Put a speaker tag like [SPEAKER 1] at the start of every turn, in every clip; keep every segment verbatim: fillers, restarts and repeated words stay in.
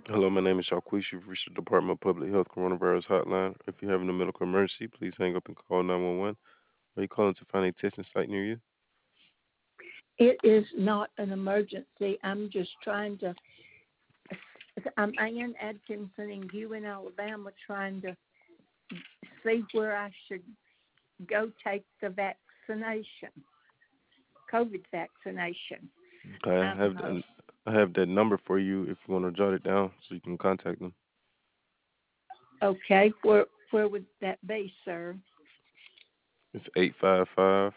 [SPEAKER 1] Hello, my name is Shaquish. You've reached the Department of Public Health Coronavirus Hotline. If you're having a medical emergency, please hang up and call nine one one. Are you calling to find a testing site near you?
[SPEAKER 2] It is not an emergency. I'm just trying to. I'm Ann Atkinson in Ewan, Alabama, trying to see where I should go take the vaccination, COVID vaccination.
[SPEAKER 1] Okay, I
[SPEAKER 2] Um,
[SPEAKER 1] have that, I have that number for you if you want to jot it down so you can contact them.
[SPEAKER 2] okay, where where would that be, sir?
[SPEAKER 1] It's eight five five.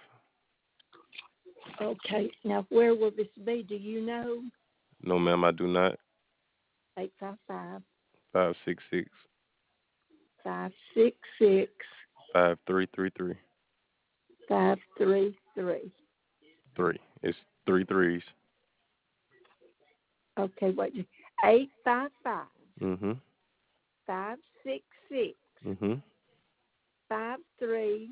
[SPEAKER 2] Okay, now where will this be? Do you know?
[SPEAKER 1] No, ma'am, I do not.
[SPEAKER 2] Eight five five
[SPEAKER 1] Five six six
[SPEAKER 2] five six six
[SPEAKER 1] five three three three
[SPEAKER 2] five three three.
[SPEAKER 1] three. It's three threes.
[SPEAKER 2] Okay, wait. Eight five five
[SPEAKER 1] Mhm.
[SPEAKER 2] five six six
[SPEAKER 1] Mhm.
[SPEAKER 2] five three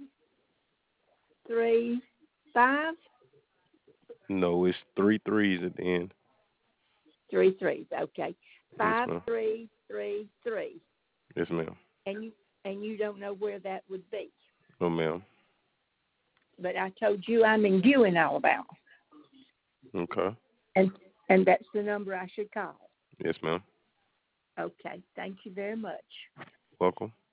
[SPEAKER 2] three five
[SPEAKER 1] No, it's three threes at the end.
[SPEAKER 2] three threes. Okay,
[SPEAKER 1] Yes,
[SPEAKER 2] five
[SPEAKER 1] ma'am.
[SPEAKER 2] three three three.
[SPEAKER 1] Yes, ma'am.
[SPEAKER 2] And you and you don't know where that would be.
[SPEAKER 1] No, ma'am.
[SPEAKER 2] But I told you I'm in Ewan, Alabama,
[SPEAKER 1] Okay.
[SPEAKER 2] and and that's the number I should call.
[SPEAKER 1] Yes, ma'am.
[SPEAKER 2] Okay, thank you very much.
[SPEAKER 1] Welcome.